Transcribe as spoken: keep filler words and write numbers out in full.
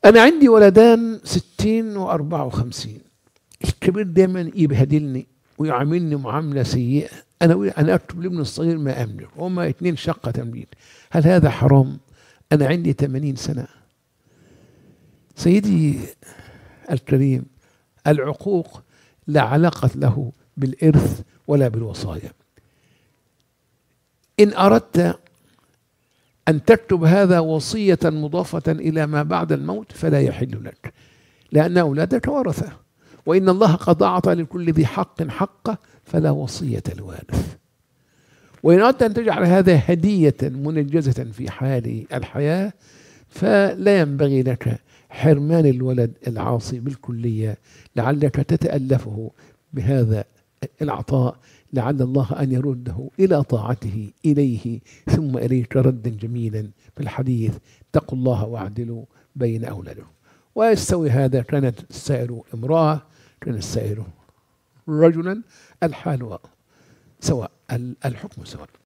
أنا عندي ولدان ستين وأربعة وخمسين. الكبير دايما يبهدلني ويعاملني معاملة سيئة. أنا أنا أكتب لابن الصغير ما أملك، هما اثنين شقة تمليك. هل هذا حرام؟ أنا عندي ثمانين سنة. سيدي الكريم، العقوق لا علاقة له بالإرث ولا بالوصايا. إن أردت أن تكتب هذا وصية مضافة إلى ما بعد الموت فلا يحل لك، لأن أولادك ورثة، وإن الله قد أعطى لكل ذي حق حقه فلا وصية لوارث. وإن أردت أن تجعل هذا هدية منجزة في حال الحياة فلا ينبغي لك حرمان الولد العاصي بالكلية، لعلك تتألفه بهذا العطاء، لعل الله أن يرده إلى طاعته إليه ثم إليك ردا جميلا في الحديث: اتقوا الله واعدلوا بين أولاده. ويستوي هذا كانت السائر امرأة، كان السائر رجلا، الحال سواء، الحكم سواء.